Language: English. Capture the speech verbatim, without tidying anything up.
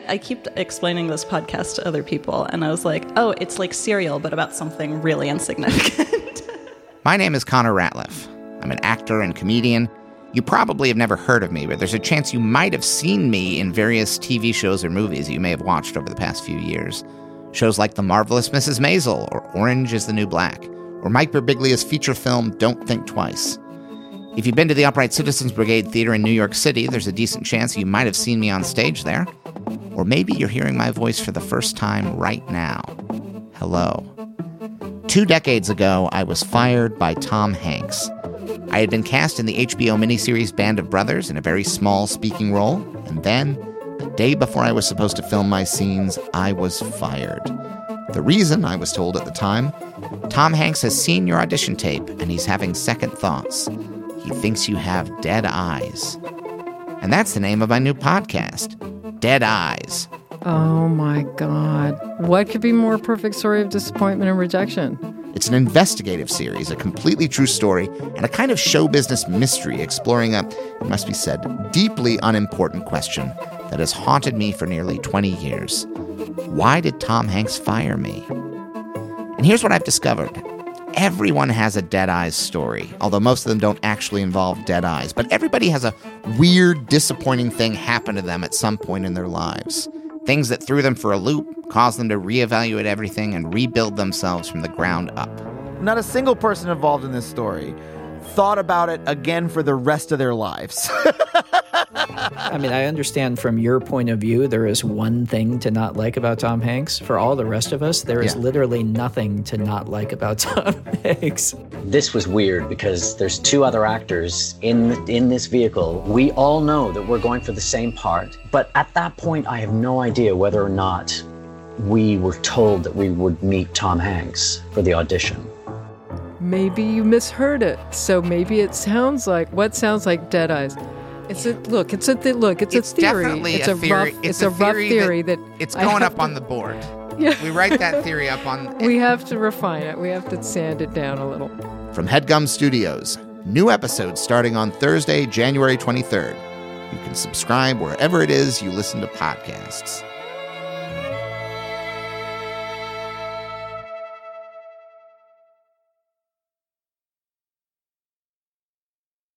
I keep explaining this podcast to other people, and I was like, oh, it's like Serial, but about something really insignificant. My name is Connor Ratliff. I'm an actor and comedian. You probably have never heard of me, but there's a chance you might have seen me in various T V shows or movies you may have watched over the past few years. Shows like The Marvelous Missus Maisel, or Orange is the New Black, or Mike Birbiglia's feature film Don't Think Twice. If you've been to the Upright Citizens Brigade Theater in New York City, there's a decent chance you might have seen me on stage there. Or maybe you're hearing my voice for the first time right now. Hello. Two decades ago, I was fired by Tom Hanks. I had been cast in the H B O miniseries Band of Brothers in a very small speaking role, and then, the day before I was supposed to film my scenes, I was fired. The reason, I was told at the time, Tom Hanks has seen your audition tape, and he's having second thoughts. He thinks you have dead eyes. And that's the name of my new podcast, Dead Eyes. Oh my God. What could be more perfect story of disappointment and rejection? It's an investigative series, a completely true story, and a kind of show business mystery exploring a, it must be said, deeply unimportant question that has haunted me for nearly twenty years. Why did Tom Hanks fire me? And here's what I've discovered. Everyone has a dead eyes story, although most of them don't actually involve dead eyes. But everybody has a weird, disappointing thing happen to them at some point in their lives. Things that threw them for a loop, caused them to reevaluate everything and rebuild themselves from the ground up. Not a single person involved in this story thought about it again for the rest of their lives. I mean, I understand from your point of view, there is one thing to not like about Tom Hanks. For all the rest of us, there is Yeah. literally nothing to not like about Tom Hanks. This was weird because there's two other actors in in this vehicle. We all know that we're going for the same part. But at that point, I have no idea whether or not we were told that we would meet Tom Hanks for the audition. Maybe you misheard it. So maybe it sounds like, what sounds like dead eyes? It's a look. It's a th- look. It's, It's a theory. definitely it's a a theory. rough. It's It's, a a, rough theory theory that- that, It's I going have up to- on the board. Yeah. We write that theory up on... We have to refine it. We have to sand it down a little. From HeadGum Studios, new episodes starting on Thursday, January twenty-third. You can subscribe wherever it is you listen to podcasts.